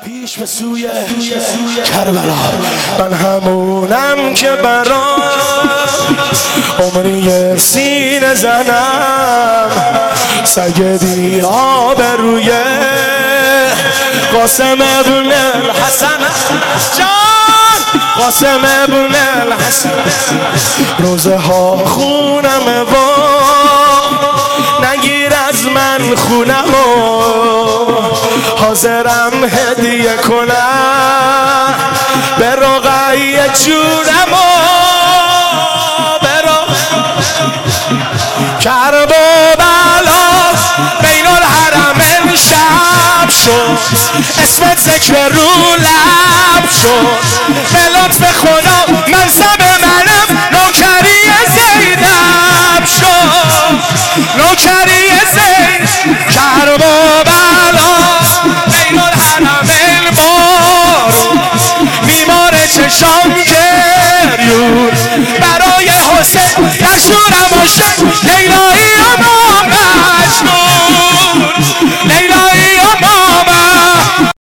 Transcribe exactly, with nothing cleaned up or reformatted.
پیش به سوی کربلا. من همونم که برا عمری سینه زنم، سگ دیرا به روی قاسم ابن الحسن جان، قاسم ابن الحسن. روزه ها خونم و نگیر از من خونم و حاضرم هدیه کنم به رقیه جونم و به کرب و بلا بین الحرمین شب شد، اسمت ذکر رو لب شد، به لطف خدا منصب منم نوکری زینب شد، نوکری